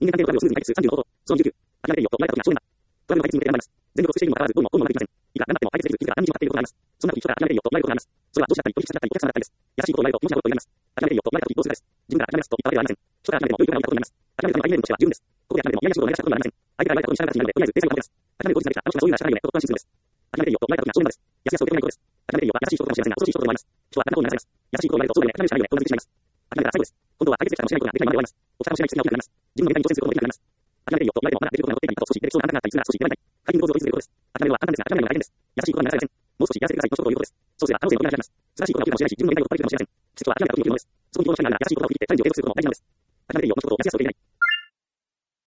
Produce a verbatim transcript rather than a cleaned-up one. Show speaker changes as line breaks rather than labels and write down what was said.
人間関係のトラブルをスムーズに解決するさんじゅうの方法。そのにじゅうきゅう。諦めていいよと言われた時には少年だ。トラブルの解決に向けて頑張ります。全力を尽くしているにもかかわらず、どうもうまくいきません。全力を尽くしているにもかかわらず、どうもうまくいきません。どうにも学べているというか、何日も解決できるというか、何日も解決できるというか、諦めていいよと言われることがあります。それは上司だったり、取引先だったり、お客様だったりです。優しいことを言われると、気持ち悪いことを言われます。諦めていいよと言われた時どうするかです。自分から諦めますと言ったわけではありません。人から諦めても良いことが起きたことになります。諦めるための相手のとしては十分です。ここで諦めても嫌な仕事をやらしたことはありません。相手から言われたことに従う形になるので、とりあえず訂正を守ります。諦める当日ができた。あの人はそういうのは従うよね、と不安心するんです。諦めていいよと言われた時が少年です。やすやすと受け止めないことです。諦めていいよは優しい人かもしれませんが、恐ろしい人と思われます。人はあんなことにならせます。優しいことを言われると、そうだよね、諦めるしかないよね、とうなずいてしまいます。諦めたら最後です。今度は解決できたかもしれないことができないままで終わります。起きたかもしれない奇跡が起きなくなります。自分のネタに挑戦することもできなくなります。諦めていいよと言われてもまだできることが残っていないかと少し出てきそうな暗があったりするなら少し出られない。解禁の構図を追い続けることです。諦めるは簡単ですが、諦めるのが大変です。優しいことがなされません。もう少しやらせてくださいの一言を言うことです。そうすれば可能性の扉が開きます。素晴らしいことが起きるかもしれないし、自分のネタを突破できるかもしれません。季節は諦めた時に起きるものです。そこに希望の光があるなら優しいことが起きてチャレンジを継続することも大事なのです。